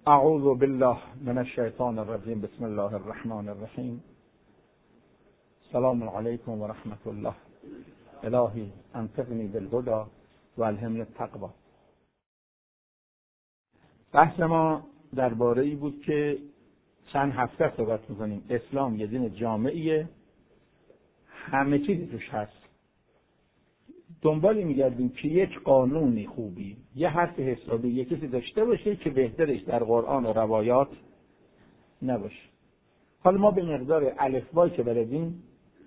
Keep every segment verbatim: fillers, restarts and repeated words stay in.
اعوذ بالله من الشیطان الرجیم. بسم الله الرحمن الرحیم. سلام علیکم و رحمت الله. الهی انطقنی بالهدی و الهمنی التقوی. بحث ما درباره ای بود که چند هفته صحبت می‌کنیم. اسلام یه دین جامعیه، همه چیزی توش هست. دنبالی می‌گردیم که یک قانونی خوبی، یه حرف حسابی، یه کسی داشته باشه که بهترش در قرآن و روایات نباشه. حالا ما به مقدار الفبا که بلدیم،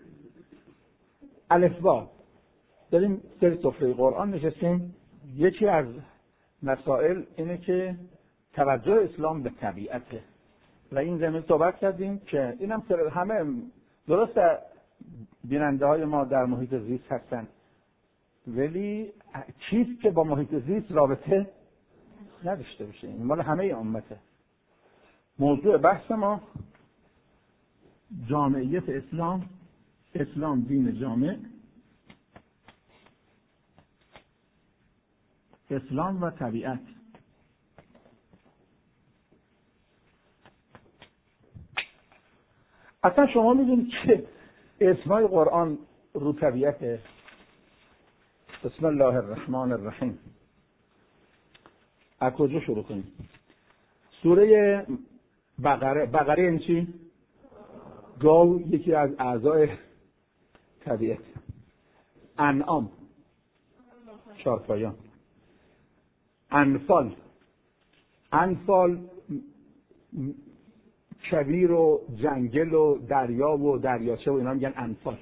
الفبا داریم سر سفره قرآن نشستیم. یکی از مسائل اینه که توجه اسلام به طبیعته و این زمین صحبت کردیم که اینم همه درست بیننده های ما در محیط زیست هستن، ولی چیزی که با محیط زیست رابطه نداشته باشه، این مال همه امته. موضوع بحث ما جامعیت اسلام، اسلام دین جامع، اسلام و طبیعت. اصلا شما میدونید که اسمای قرآن رو طبیعته. بسم الله الرحمن الرحیم. از کجا شروع کنیم؟ سوره بقره. بقره این چی؟ گاو یکی از اعضای طبیعت. انعام چارپایان. انفال انفال کویر و جنگل و دریا و دریاچه و اینا میگن انفال.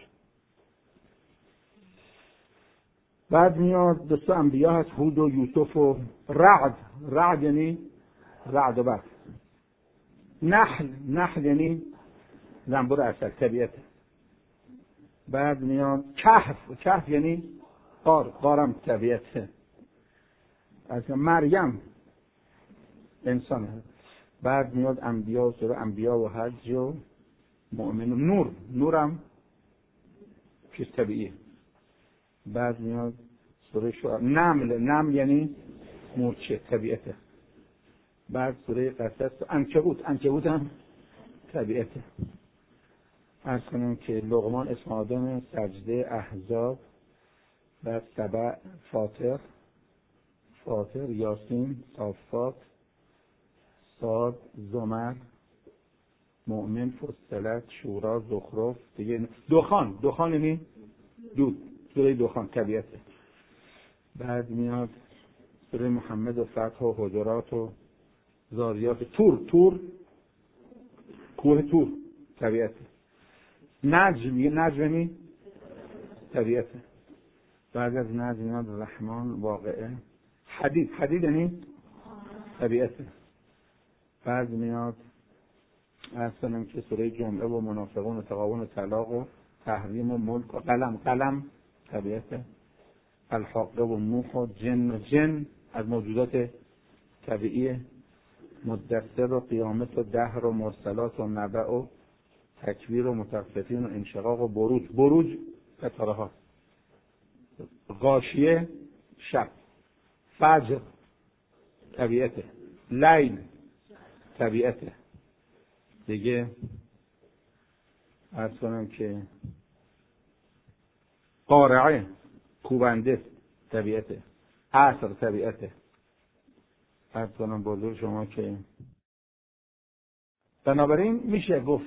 بعد میاد دسته انبیا هست، هود و یوسف و رعد. رعد یعنی رعد و برق. نحل نحل یعنی زنبور عسل، طبیعت. بعد میاد کهف. کهف یعنی غار. غارم طبیعت. از مریم انسان هست. بعد میاد انبیا و سوره انبیا و حج و مؤمن و نور. نورم چیز طبیعیه. بعد میاد سوره شعراء. نمل. نمل یعنی مورچه، طبیعته. بعد سوره قصص. عنکبوت. عنکبوت هم طبیعته. عرض کنم که لقمان اسم آدم، سجده، احزاب، بعد سبع، فاطر فاطر یاسین، صافات، صاد، زمر، مؤمن، فصلت، شورا، زخرف. دیگه دخان. دخان یعنی دود. سوره دخان طبیعته. بعد میاد سوره محمد و فتح و حجرات و زاریات. تور. تور کوه تور طبیعته. نجم. یه نجم یعنی طبیعته. بعد از نجم میاد رحمان، واقعه. حدید. حدید یعنی طبیعته. بعد میاد اصلا که سوره جمعه و منافقون و تغابن و طلاق و تحریم و ملک و قلم. قلم طبیعته. الحاقه و نوح و جن. و جن از موجودات طبیعیه. مدثر و قیامت و دهر و مرسلات و نبع و تکویر و مطففین و انشقاق و بروج. بروج ستاره ها. غاشیه شب. فجر طبیعته. لیل طبیعته. دیگه عرض کنم که قارعه کوبنده طبیعته. عصر طبیعته. عرض کنم بزرگ شما که بنابراین میشه گفت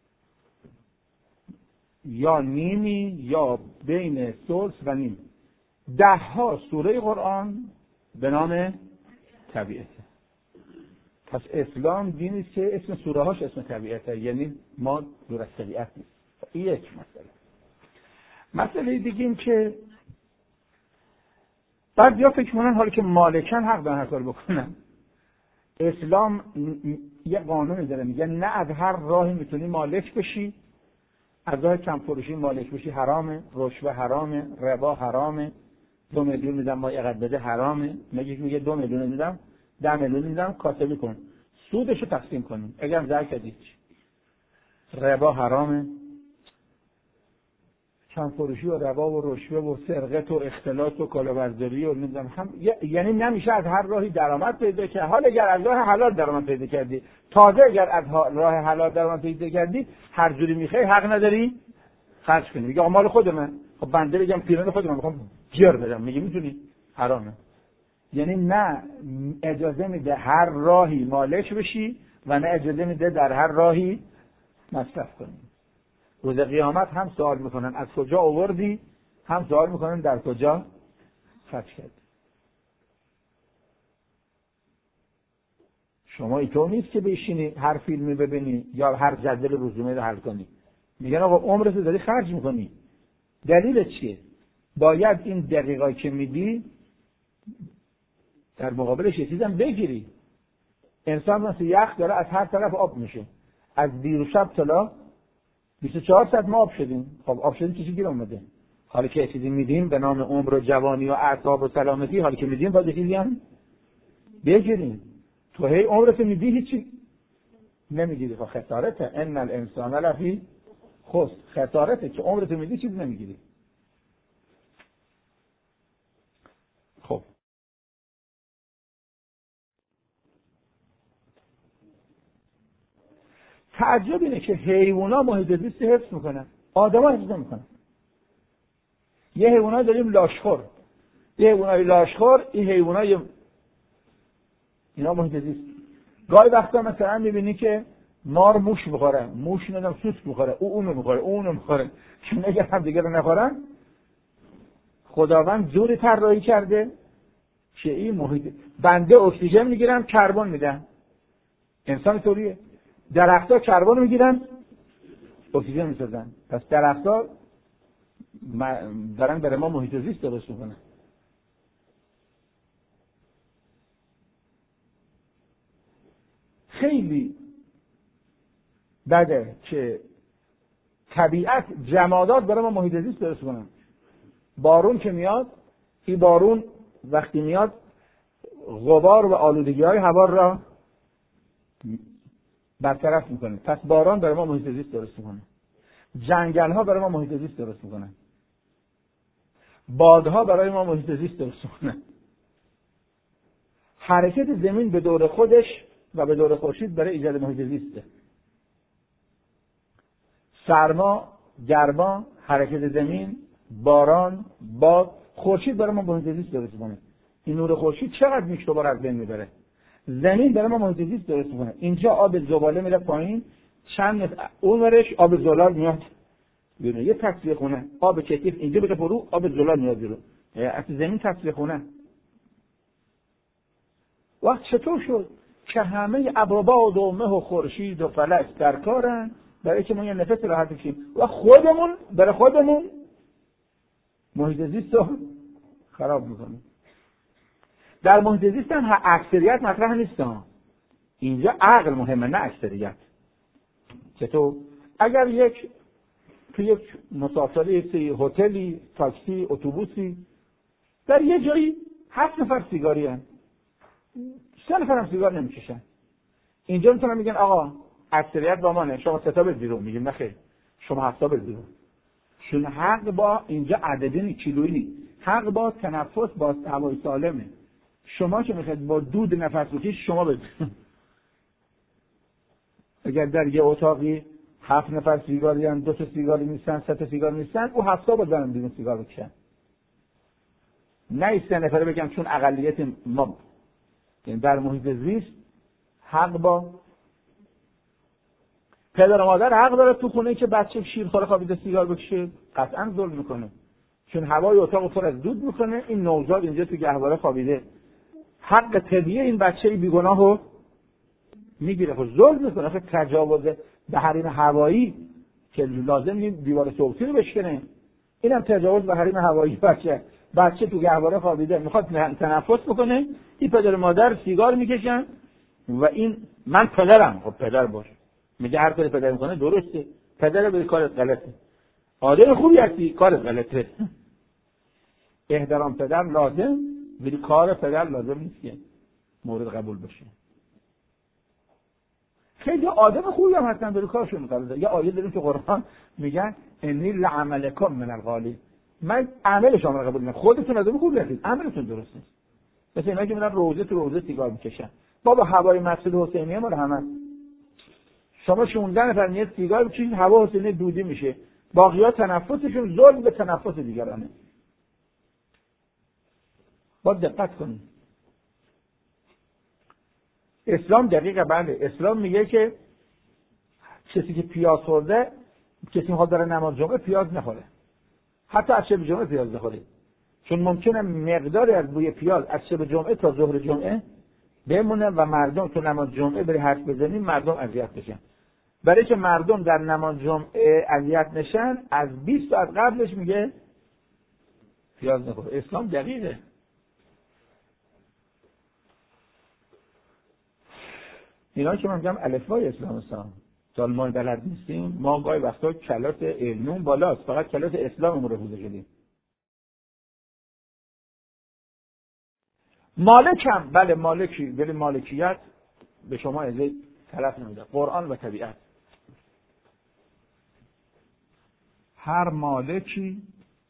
یا نیمی یا بین ثلث و نیم. ده ها سوره قرآن به نام طبیعته. پس اسلام دینی که اسم سوره هاش اسم طبیعته، یعنی ما دور از طبیعت نیست. این یک مسئله. مسئله دیگه این که بعد یا فکر کنن حالا که مالکن حق دارن هر کار بکنن. اسلام یه قانونی داره، میگه نه از هر راهی میتونی مالک بشی. از راه کم فروشی مالک بشی حرامه، رشوه حرامه، ربا حرامه، دو میلیون میدم ما اینقدر بده حرامه. میگه میگه دو میلیون میدم، ده میلیون میدم، کاسبی کن، سودشو تقسیم کنیم. اگه زر کردی ربا حرامه. چند فروشی و ربا و رشوه و سرقت و اختلاط و کلاهبرداری و نمیدونم هم، یعنی نمیشه از هر راهی درآمد پیدا کرد. حالا اگر از راه حلال درآمد پیدا کردی، تازه اگر از راه حلال درآمد پیدا کردی، هر جوری میخوای حق نداری خرج کنی. میگه آقا مال خود من، خب بنده بگم پیران خود من میخوام جر بدم، میگه میتونی؟ حرامه. یعنی نه اجازه میده هر راهی مالک بشی و نه اجازه میده در هر راهی مصرف کنی. روز قیامت هم سوال میکنن از کجا آوردی، هم سوال میکنن در کجا خرج کردی. شما اینطور نیست که بشینی هر فیلمی ببینی یا هر جدول رزومه رو حل کنی. میگن آقا عمرت رو داری خرج میکنی. دلیلش چیه؟ باید این دقیقایی که میدی در مقابلش یه چیزم بگیری. انسان مثل یخ داره از هر طرف آب میشه. از دیر و شب تلا بیست و چهار ساعت ما آب شدیم. خب آب شدیم چیزی گیر اومده. حالا که چیزی میدیم به نام عمر و جوانی و اعصاب و سلامتی، حالا که میدیم باید چیزی هم بگیریم. تو هی عمرت میدی هیچی نمیگیری. خب خسارته. ان الانسان لفی خسر. خسارته که عمرت میدی چیزی نمیگیری. خب تعجب اینه که حیوونا محیط زیست حفظ میکنن، آدما حفظ نمیکنن. یه حیوانایی داریم لاشخور، یه حیوانای لاشخور، این حیوانای اینا محیط زیست. گاهی وقتا مثلا میبینی که مار موش میخوره، موش ندم سوسک میخوره، او اونو میخوره، او اونو میخوره. چون اگر هم دیگه رو نخورن، خداوند جوری طراحی کرده که این محیط بنده اکسیژن میگیرم، کربن میدم. انسان طوریه. درخت‌ها کربن میگیرن، اکسیژن میسازن. پس درخت‌ها دارن برای ما محیط زیست درست میکنن. خیلی بده که طبیعت جمادات برای ما محیط زیست درست کنن. بارون که میاد، این بارون وقتی میاد غبار و آلودگی‌های هوا را برطرف میکنه. پس باران برای ما محیط زیست درست میکنه. جنگل‌ها برای ما محیط زیست درست میکنن. بادها برای ما محیط زیست درست میکنن. حرکت زمین به دور خودش و به دور خورشید برای ایجاد محیط زیسته. سرما، گرما، حرکت زمین، باران، باد، خورشید برای ما محیط زیست درست میکنه. این نور خورشید چقدر میکروبا رو از بین میبره. زمین برای ما محیط زیست درست میکنه. اینجا آب زباله میره پایین، چند متر اونورش آب زلال میاد بیرون. یه تصفیه خونه، آب کثیف اینجا بره پرو، آب زلال میاد بیرون. از زمین تصفیه خونه. وقت چطور شد که همه ابرباد و مه و خورشید و فلک در کارن برای که ما یه نفس راحت بشیم و خودمون برای خودمون محیط زیست رو خراب میکنیم. در محیط زیست هم اکثریت مطرح نیست. اینجا عقل مهمه نه اکثریت. چطور؟ اگر یک تو یک مسافری، هتلی، تاکسی، اتوبوسی در یه جایی هفت نفر سیگاری هست، سه نفر هم سیگار نمیکشن، اینجا میتونن میگن آقا اکثریت با منه، شما سه تا برید بیرون. میگیم نه خیر، شما هفت تا برید بیرون. چون حق با اینجا عددی نیست، کیلویی نیست. حق با تنفس با هوای سالمه. شما که میخواید با دود نفس بکشید شما برید. اگر در یه اتاقی هفت نفر سیگاری هم، دو تا سیگاری نیستن، سه تا سیگار نیستن، او هفت تا بزنن بیرون سیگار بکشن. نه سه نفره بگم چون اقلیت ما. یعنی در محیط زیست حق با پدر و مادر حق داره تو خونه که بچه شیرخواره خوابیده سیگار بکشه، قطعا ظلم میکنه. چون هوای اتاق پر از دود میکنه، این نوزاد اینجا تو گهواره خوابیده. حق طبیعی این بچه بیگناهو میگیره، خود ظلم میکنه. خود تجاوز به حریم هوایی که لازم نیست دیوار صوتی رو بشکنه، اینم تجاوز به حریم هوایی. بچه بچه تو گهواره خوابیده میخواد تنفس بکنه، این پدر و مادر سیگار میکشن و این من پدرم. خب پدر باش، میگه هر کاری پدر میکنه درسته، پدر به کارت غلطه، آدم خوبی هستی کارت غلطه. احترام پدر لازم، ولی کار پدر لازم نیست که مورد قبول بشه. خیلی آدم خوبی هم هستن داره کارشون میکنه. یه آیه داریم تو قرآن میگن انی لعملکم من الغالی، من عمل شما رو قبول نمیکنم. خودتون آدم خوبی هستید، عملتون درست نیست. مثل اینا که میرن روزه تو روزه سیگار میکشن. بابا هوای مسجد حسینیه مال همه. شما شانزده نفر میاد سیگار بکشید، هوا حسینیه دودی میشه. باقیات تنفسشون ظلم به تنفس دیگرانه. باید دقت کنید. اسلام دقیقه بله. اسلام میگه که کسی که پیاز خورده، کسی میخواد داره نماز جمعه پیاز نخوره. حتی از شب جمعه پیاز نخوره. چون ممکنه مقداری از بوی پیاز از شب جمعه تا ظهر جمعه بمونه و مردم تو نماز جمعه بری حرف بزنیم مردم اذیت بشن. برای که مردم در نماز جمعه اذیت نشن از بیست ساعت قبلش میگه پیاز نخوره. اسلام دقیقه. اینا که من میگم الفبای اسلام هستن. سال ما بلد نیستیم، ما گاهی وقتا کلات علمون بالاست، فقط کلات اسلاممون رو حفظ کردیم. مالک هم بله مالکی، ولی مالکیت به شما اجازه طرف نمیده. قرآن و طبیعت. هر مالکی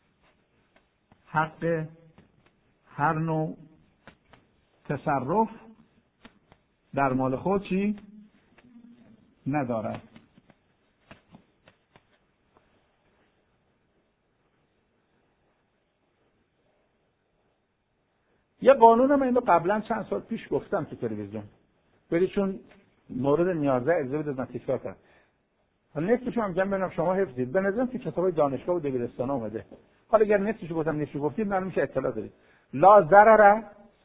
حق هر نوع تصرف در مال خود چی ندارد. یه قانون من اینو قبلا چند سال پیش گفتم تو تلویزیون، ولی چون مورد نیازه اجازه بدید من تکرار کنم. حالا نصفشو هم میگم ببینم شما حفظید. به نظرم که کتابای دانشگاه و دبیرستان اومده. حالا اگر نصفشو گفتم نصفشو گفتید معلوم میشه اطلاع دارید. لا ضرر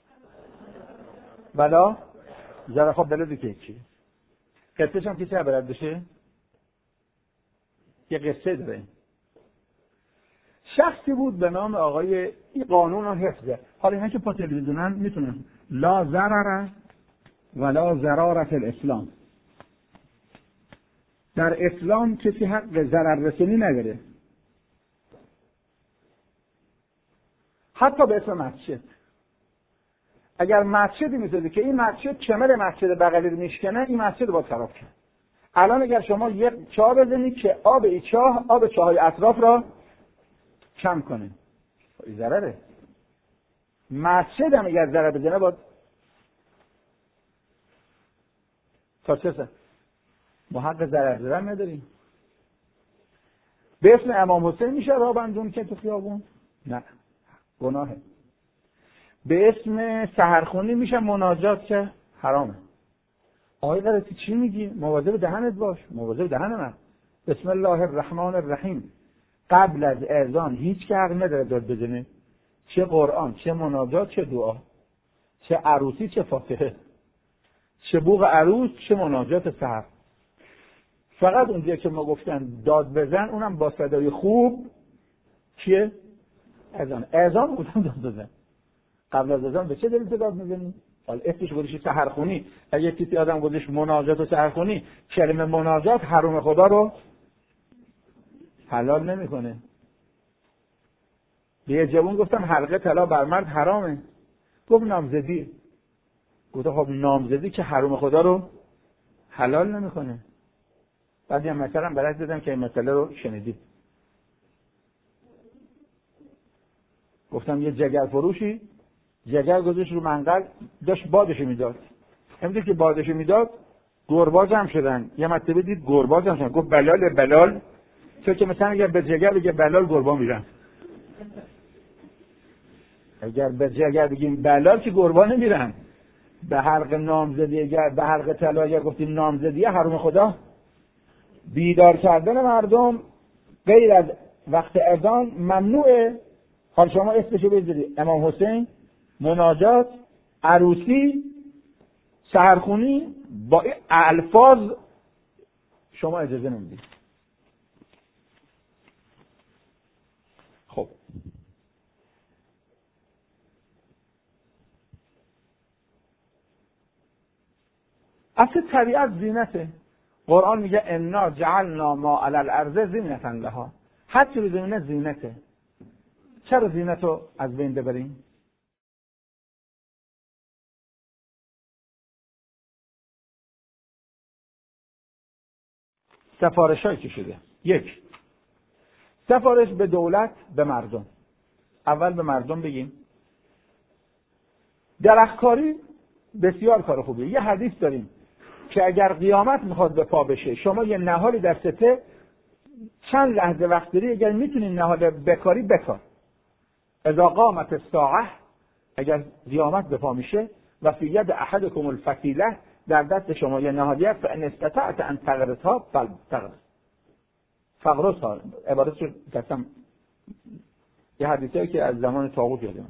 ولا ضرر. خب بلدی که چی؟ قصهش هم کسی بلد بشه؟ یه قصه داره. شخصی بود به نام آقای، این قانون رو حفظه. حالا اینا که پا تلویزیونن میتونن. لا ضرر ولا ضرار فی الاسلام. در اسلام کسی حق ضرر رسونی نداره. حتی به اسم مسجد. اگر مسجدی میسازه که این مسجد کمر مسجد بغلی رو میشکنه، این مسجد باید خراب کنه. الان اگر شما یک چاه بزنید که آب این چاه آب چاهای اطراف را کم کنه، این ضرره. مسجد هم اگر ضرر بزنه باید تا چه سه ما حق ضرر زدن نداریم. به اسم امام حسین میشه راه بندون که تو خیابون؟ نه، گناهه. به اسم سحرخونی میشه مناجات که حرامه. آقای غلطی چی میگی؟ مواظب دهنت باش. مواظب دهن من. بسم الله الرحمن الرحیم. قبل از اذان هیچ که حق نداره داد بزنه. چه قرآن، چه مناجات، چه دعا، چه عروسی، چه فاتحه، چه بوق عروس، چه مناجات سحر. فقط اونجا که ما گفتن داد بزن، اونم با صدای خوب چیه؟ اذان. اذان بودن داد بزن. قبل از اذان به چه دلیل داد میزنی؟ حالا اسمش گذاشتی سحرخونی. اگه کسی آدم گذاشت مناجات و سحرخونی، کلمه مناجات حرم خدا رو حلال نمیکنه. به یه جوون گفتم حلقه طلا بر مرد حرامه. گفت نامزدی. گفت خب نامزدی که حرم خدا رو حلال نمیکنه. بعد یه مثلا برات دادم که این مسئله رو شنیدید. گفتم یه جگر فروشی جگر گذاشت رو منقل، داشت بادش میداد. همونطور که بادش میداد گرباز هم شدن. یه مرتبه دید گرباز هم شدن. گفت بلال بلال. چون که مثلا اگر به جگر بگه بلال گربا میرن. اگر به جگر بگیم بلال که گربا نمیرن. به حلق نامزدی اگر به حلق طلا اگر گفتیم نامزدیه حرم خدا. بیدار کردن مردم غیر از وقت اذان ممنوعه. حال شما اسمشو بذارید امام حسین، مناجات، عروسی، سحرخونی، با این الفاظ شما اجازه نمیدید. خب اصل طبیعت زینته. قرآن میگه انا جعلنا ما علی الارض زینة لها. هر چی رو زمینه زینته. چرا زینت رو از بین ببریم؟ سفارش هایی که شده. یک، سفارش به دولت، به مردم. اول به مردم بگیم. درختکاری بسیار کار خوبیه. یه حدیث داریم که اگر قیامت میخواد به پا بشه، شما یه نهالی در سته چند لحظه وقت داری، اگر میتونی نهال بکاری بکار. اذا قامت الساعه، اگر قیامت به پا میشه، و فی ید احدکم الفتیله، در دست شما یه نهالیه، فان استطعت ان تغرسها فلتغرس. فغرسها عبارت شد قسم. یه حدیثی که از زمان طاغوت یادم،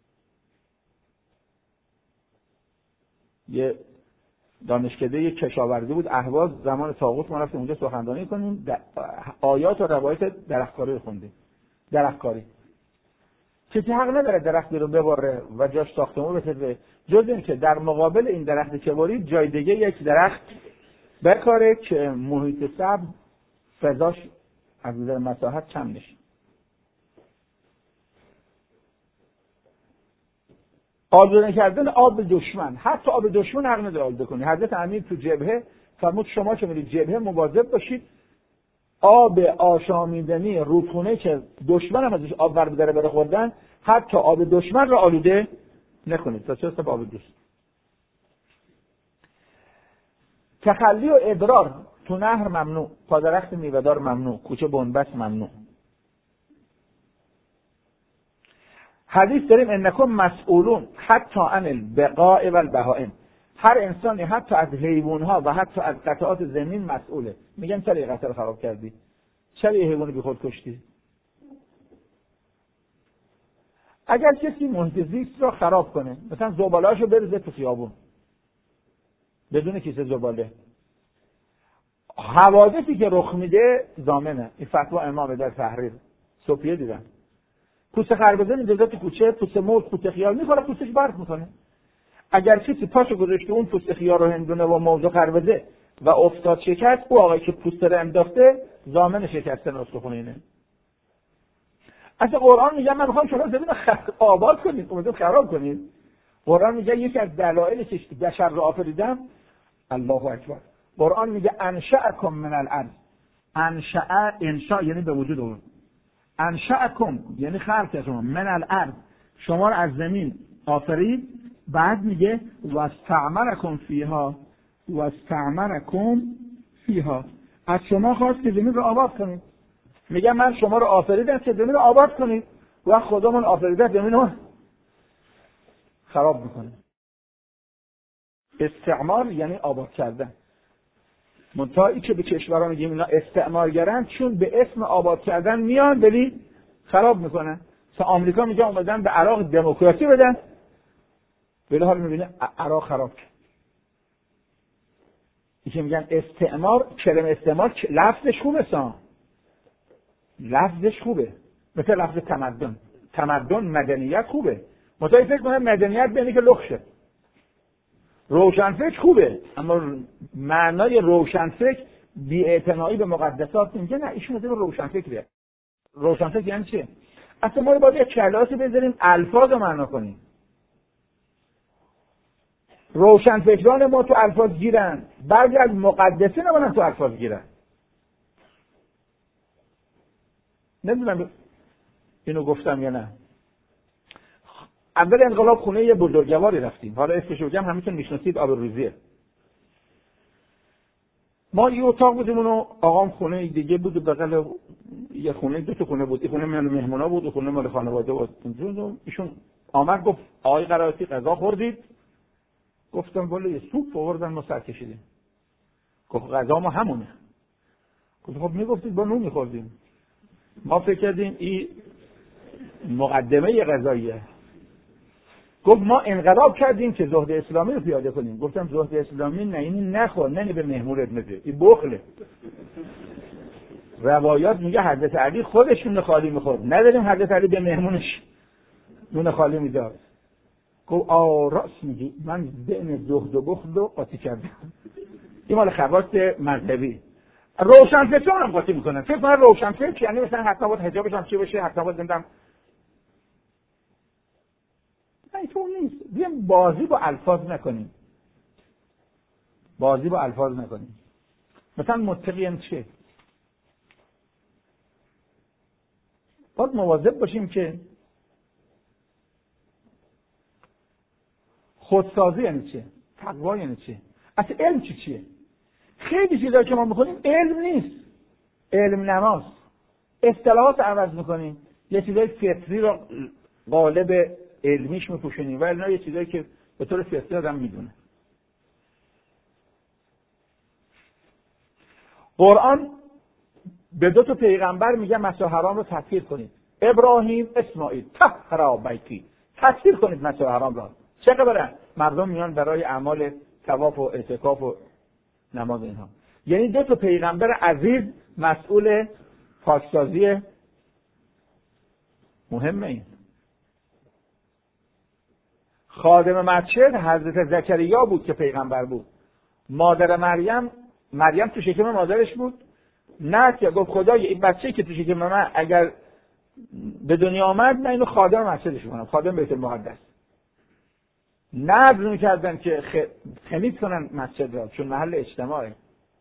یه دانشکده یه کشاورزی بود اهواز، زمان طاغوت ما رفتیم اونجا سخنرانی کنیم، آیات و روایت درختکاری رو خوندیم. درختکاری کسی حق نداره درختی رو ببره و جاش ساختمون بسازه، جز این که در مقابل این درختی که برید جای دیگه یک درخت بکاره که محیط سبز فضاش از نظر مساحت کم نشه. آلوده کردن آب دشمن، حتی آب دشمن حق نداره آلوده کنی. حضرت امیر تو جبهه فرمود شما که میرید جبهه مواظب باشید آب آشامیدنی رودخونه که دشمن هم ازش آب ور بداره بره خوردن، حتی آب دشمن رو آلوده نکنید تا چه حساب آب دوست. تخلی و ادرار تو نهر ممنوع، پادرخت میوه‌دار ممنوع، کوچه بنبست ممنوع. حدیث داریم انکم مسئولون حتی عن البقاء و البهائم. هر انسانی حتی از حیوانها و حتی از قطعات زمین مسئوله. میگن چرا یه قطعه خراب کردی؟ چرا یه حیوان بی خود کشتی؟ اگر کسی محیط زیست را خراب کنه، مثلا زباله‌اشو بریزه تو خیابون بدون کیسه زباله، حوادثی که رخ میده ضامنه. این فتوا امام در تحریر صوفیه دیدن. پوست خربزه میذاره تو کوچه، پوست مرغ، پوست خیار میخوره، پوستش برق میکنه. اگر کسی پاشو گذاشته اون پوست خیار رو هندونه و موز و خربزه و افتاد شکست، او آقای که پوست رو انداخته ضامن شکستن استخوان اینه. اصلا قرآن میگه من میخوام شما زمین رو آباد کنید، اومدید خراب کنید. قرآن میگه یکی از دلایلش که بشر رو آفریدم، الله اکبر، قرآن میگه انشأکم من الارض. انشأ انشاء یعنی به وجود آورد. انشأکم یعنی خلق شما، من الارض شما رو از زمین آفرید. بعد میگه واستعمرکم فیها، واستعمرکم فیها، از شما خواست که زمین رو آباد کنید. میگه من شما رو آفریدم که زمین رو آباد کنید، و خدا من آفریده زمین رو خراب میکنه. استعمار یعنی آباد کردن. منتهایی که به کشورها میگیم اینا استعمارگرن، چون به اسم آباد کردن میان ولی خراب میکنن. مثلا آمریکا میگه اومدن به عراق دموکراسی بدن، ولی حال میبینه عراق خراب کرد. این که میگن استعمار، کلمه استعمار لفظش خوبه سا لفظش خوبه، مثل لفظ تمدن. تمدن مدنیت خوبه، منتهی فکر کنم مدنیت بینی که لخشه. روشنفکر خوبه، اما معنای روشنفکر بی‌اعتنایی به مقدسات میگه نه، ایشون مثل روشنفکره. روشنفکر یعنی چه؟ اصلا ما باید یه کلاسی بذاریم الفاظ رو معنا کنیم. روشنفکران ما تو الفاظ گیرن، بعضی از مقدسین نمونن تو الفاظ گیرن. نمیدونم اینو گفتم یا نه. اول انقلاب خونه یه بزرگواری رفتیم، حالا اسمش رو بگم همینطور میشناسید، آبروریزیه. ما یه اتاق بودیم، اونو آقام خونه دیگه بود بغل یه خونه، دو تا خونه بود. این خونه مال مهمونا بود، اون خونه مال خانواده بود. ایشون آمد گفت آقای قرائتی غذا خوردید؟ گفتم والا یه سوپ آوردن ما سر کشیدیم. گفت غذا ما همونه. گفت خب میگفتید با نون میخوردیم. ما فکر کردیم این مقدمه غذاییه. گفت ما انقلاب کردیم که زهد اسلامی رو پیاده کنیم. گفتم زهد اسلامی نه، اینی نخور، نه به مهمونت میده، این بخله. روایات میگه حضرت علی خودش نون خالی میخورد، نداریم حضرت علی به مهمونش نون خالی میداد. گفت آ راست میگی، من بین زهد و بخل رو قاطی کردم. این مال خواص مذهبی. روشنفکران هم قاطی میکنن. فکر کنم روشنفکر یعنی مثلا حتما باید حجابش هم چی بشه، حتما باید نمیدونم. نه تو نیست. بیایم بازی با الفاظ نکنیم. بازی با الفاظ نکنیم. مثلا متقین چه؟ باید مواظب باشیم که خودسازی یعنی چه؟ تقوا یعنی چه؟ اصلا علم چی چیه؟ خیلی چیزایی که ما میکنیم علم نیست، علم نماست. اصطلاحات عوض میکنیم، یه چیزای فطری رو قالب علمیش میپوشونیم و اینا یه چیزایی که به طور فطری آدم میدونه. قرآن به دو تا پیغمبر میگه مسجد حرام رو تطهیر کنید. ابراهیم، اسماعیل، طهر بیتی، تطهیر کنید مسجد حرام را. چه خبره؟ مردم میان برای اعمال طواف و اعتکاف و نماز اینها. یعنی دو تا پیغمبر عزیز مسئول پاکسازی مهمه. این خادم مسجد حضرت زکریا بود که پیغمبر بود. مادر مریم مریم تو شکم مادرش بود. نه که گفت خدای این بچه‌ای که تو شکم من اگر به دنیا آمد من اینو خادم مسجدش کنم، خادم بیت المقدس. نذر می‌کردن که خمید کنن مسجد را چون محل اجتماعه.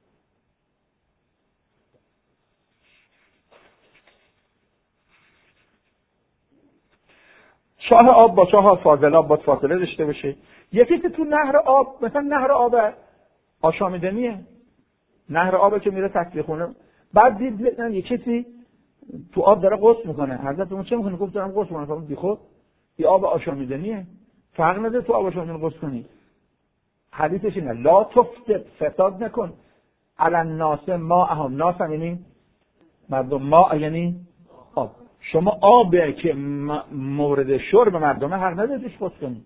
چاه آب با چاه فاضل آب با فاصله داشته باشه. یکی که تو نهر آب، مثلا نهر آب آشامیدنیه، نهر آبی که میره تسبیح خونه، بعد دید مثلا یه کسی تو آب داره غسل میکنه. حضرت اون چه میکنه؟ گفت دارم غسل میکنم. بی خود این آب آشامیدنیه، فرق نداره تو آب آشامیدنی غسل کنی. حدیثش اینه لا تفسد، فساد نکن، علی الناس ماءهم، ناس هم یعنی مردم، ماء یعنی آب. شما آبی که مورد شرب مردمه حق نداریش غسل کنی.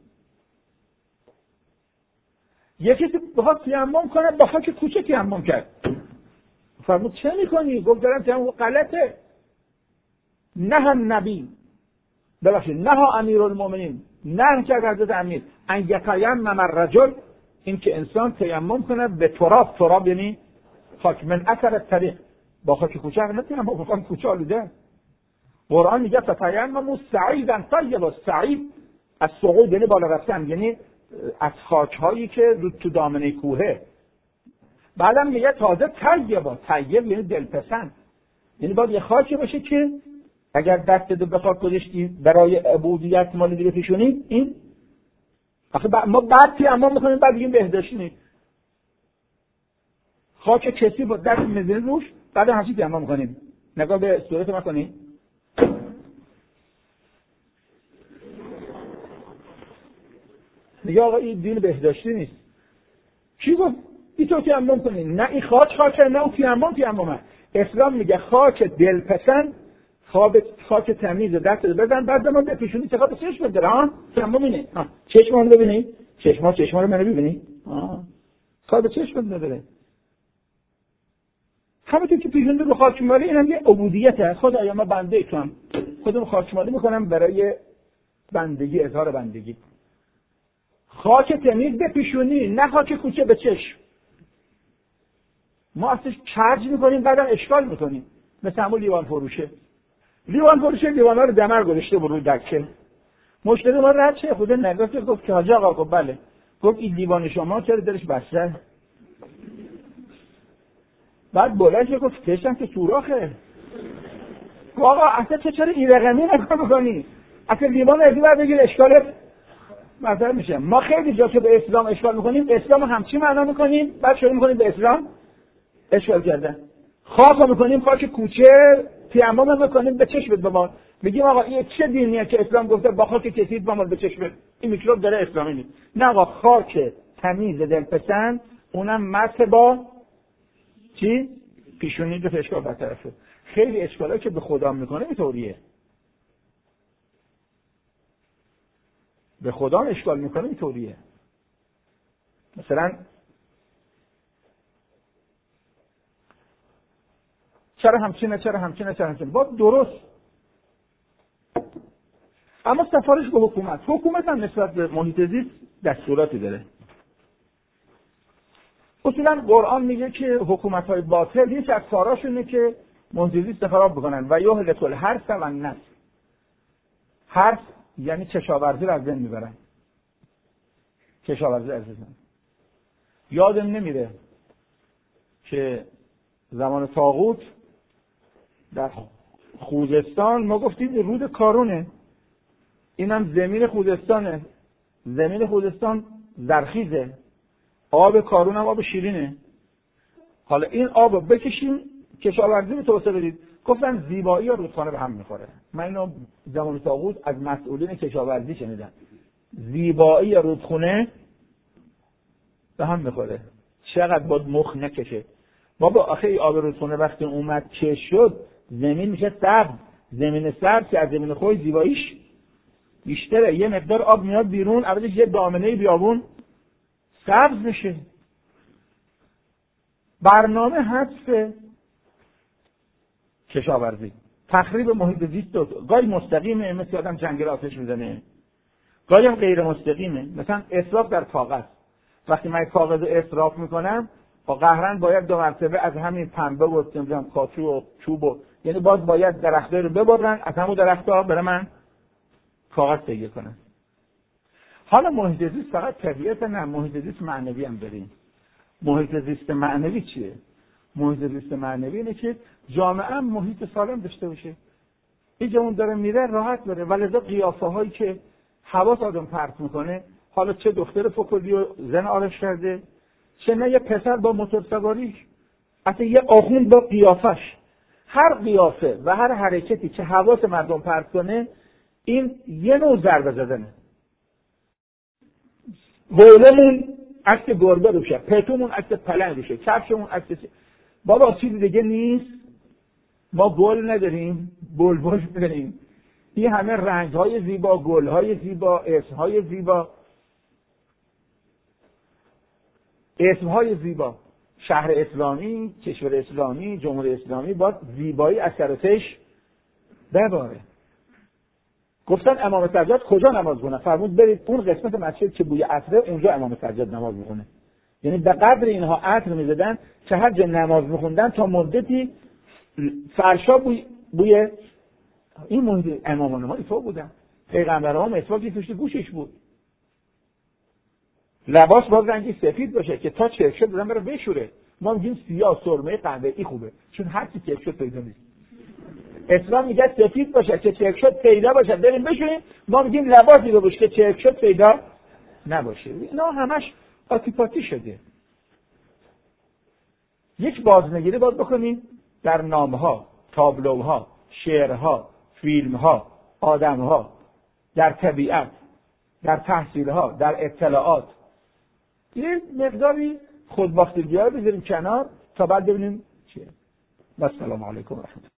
یکی که بخواد تیمم کنه با خاک کوچه تیمم کرد. فرمود چه میکنی؟ گفت دارم تیمم. غلطه. نه نبی ببخشید نه امیرالمومنین نه کرد حضرت امیر ان یتیمم الرجل، این که انسان تیمم کنه به تراب. تراب یعنی خاک، من اثر الطریق، با خاک کوچه نه تیمم، با خاک کوچه آلوده. قرآن میگه فتیمموا صعیدا طیبا. صعید از صعود یعنی بالا رفتن، یعنی از خاک هایی که تو دامنه کوهه. بعدم میگه تازه طیبا. طیب یعنی دلپسند، یعنی باید یه خاکی باشه که اگر دست دو به خاک گذاشتی برای عبودیت مال دیگه پیشونی، این آخه ما بعد تیمم میکنیم بعد دیگه بهداشتی نیست. خاک کسی با دست میذاریم روش بعد همچین تیمم میکنیم. نگاه به صورت ما کنیم. میگه آقا این دین بهداشتی نیست. چی گفت؟ این تو تیمم کنی. نه این خاک خاک نه اون تیمم تیمم. اسلام میگه خاک دلپسند، خاک تمیز دست بزن بعد ما بپیشونی. چقدر چشم داره ها؟ تیمم اینه. ها چشم رو ببینی؟ چشما چشما رو منو ببینی؟ ها خاک چشم نداره. همونطور که پیشونده رو خاکمالی، اینم یه عبودیته. خدایا من بنده توام، خودم خاکمالی میکنم برای بندگی، اظهار بندگی. خاک تمیز به پیشونی، نه خاک کوچه به چشم. ما اصلا چارج میکنیم بعدم اشکال میکنیم. مثل همون لیوان فروشه. لیوان فروشه لیوانا رو دمر گذاشته برو دکه. مشتری ما رد شه خود نگاه کرد گفت که حاج آقا گفت بله. گفت این لیوان شما چرا درش بسته؟ بعد بلند شد گفت تشم که سوراخه. آقا اصلا چه چرا این رقمی نگاه میکنی؟ اصلا لیوان ازی بعد بگیر اشکال مثلا میشه. ما خیلی جا که به اسلام اشکال میکنیم، اسلام همچی معنا میکنیم بعد شروع میکنیم به اسلام اشکال کردن. خاک میکنیم خاک کوچه، تیمم میکنیم به چشمت بمال. میگیم آقا این چه دینیه که اسلام گفته با خاک کثیف بمال به چشمت؟ این میکروب داره اسلامی نیست. نه آقا خاک تمیز دلپسند، اونم مسح با چی؟ پیشونی دو اشکال برطرف شد. خیلی اشکالایی که به خدا میکنه اینطوریه. به خدا اشکال میکنه اینطوریه. مثلا چرا همچینه چرا همچینه چرا همچینه با درست. اما سفارش به حکومت، حکومت هم نسبت به محیط زیست دستوراتی داره. اصولا قرآن میگه که حکومت‌های باطل یکی از کاراشونه که محیط زیست خراب بکنن و یهلک الحرث و النسل. حرث یعنی کشاورزی رو از بین میبرن. کشاورزی از بین. یادم نمیره که زمان طاغوت در خوزستان ما گفتیم رود کارونه، اینم زمین خوزستانه. زمین خوزستان زرخیزه، آب کارون هم آب شیرینه. حالا این آب رو بکشیم کشاورزی به توسعه بدید. گفتن زیبایی و رودخانه به هم میخوره. من اینو زمان طاغوت از مسئولین کشاورزی شنیدم. زیبایی رودخانه به هم میخوره. چقدر باید مخ نکشه. بابا آخه ای آب رودخانه وقتی اومد چه شد؟ زمین میشه سبز. زمین سبز که از زمین خود زیباییش بیشتره. یه مقدار آب میاد بیرون، اولش یه دامنه بیابون سبز میشه. برنامه حذف کشاورزی، تخریب محیط زیست، گاهی مستقیمه مثل آدم جنگل آتش میزنه، گاهی هم غیر مستقیمه. مثلا اسراف در کاغذ. وقتی من کاغذ اسراف میکنم با قهرن باید دو مرتبه از همین پنبه و نمیدونم کاچو و چوب و یعنی باز باید درخت‌ها رو ببرن از همون درخت‌ها برای من کاغذ تهیه کنن. حالا محیط زیست فقط طبیعت نه، محیط زیست معنوی هم داریم. محیط زیست معنوی چیه؟ محیط زیست معنوی اینه که جامعه هم محیط سالم داشته باشه. اینجا اون داره میره راحت بره. ولذا قیافه هایی که حواس آدم پرت میکنه، حالا چه دختر فکلی و زن آرش کرده، چه نه یه پسر با موتور سواریش، حتی یه آخوند با قیافش، هر قیافه و هر حرکتی که حواس مردم پرت کنه این یه نوع ضربه زدنه. حولمون عکس گربه روشه، پتومون عکس پلنگ روشه، کفشمون عکس بابا چیز دیگه نیست. ما گل نداریم، بلبل نداریم. این همه رنگ‌های زیبا، گل‌های زیبا، اسم‌های زیبا، اسم‌های زیبا. شهر اسلامی، کشور اسلامی، جمهوری اسلامی باید زیبایی از سرتش بباره. گفتن امام سجاد کجا نماز بخونه؟ فرمود برید اون قسمت مسجد که بوی عطره اونجا امام سجاد نماز بخونه. یعنی به قدر اینها عطر می‌زدن که هر جا نماز می‌خوندن تا مدتی فرشا بوی بوی این محیط. امامان ما ایفا بودن، پیغمبرها مسواک توش گوشش بود. لباس باز رنگی سفید باشه که تا چرک شد بدن بره بشوره. ما میگیم سیاه سرمه قهوه‌ای خوبه چون هر کی چرک شد پیدا نیست. اسلام میگه سفید باشه که چرک شد پیدا باشه بریم بشوریم. ما میگیم لباسی بپوش که چرک شد پیدا نباشه. اینا همش آتیپاتی شده. یک بازنگری باید بکنیم در نامه‌ها، تابلوها، شعرها، فیلم‌ها، آدم‌ها، در طبیعت، در تحصیل‌ها، در اطلاعات. یه مقداری خودباختگی‌ها رو بذاریم کنار تا بعد ببینیم چیه. و السلام علیکم و رحمت الله.